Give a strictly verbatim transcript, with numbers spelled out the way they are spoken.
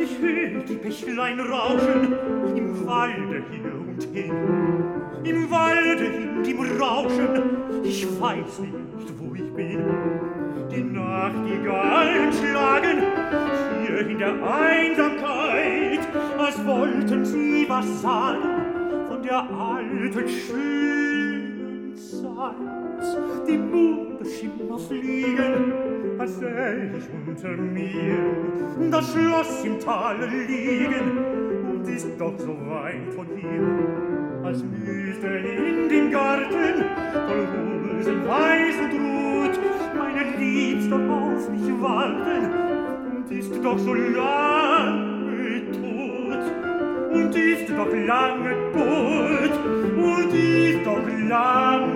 Ich höre die Bächlein rauschen, im Walde hier und hin. Im Walde in dem Rauschen, ich weiß nicht, wo ich bin. Die Nachtigallen schlagen hier in der Einsamkeit, als wollten sie was sagen von der alten schönen Zeit. Die Mondschimmer fliegen, als säh ich unter mir das Schloss im Tale liegen, und ist doch so weit von hier, als müsste in den Garten voll Rosen weiß und rot meine Liebste auf mich warten, und ist doch so lange tot, und ist doch lange tot, und ist doch lange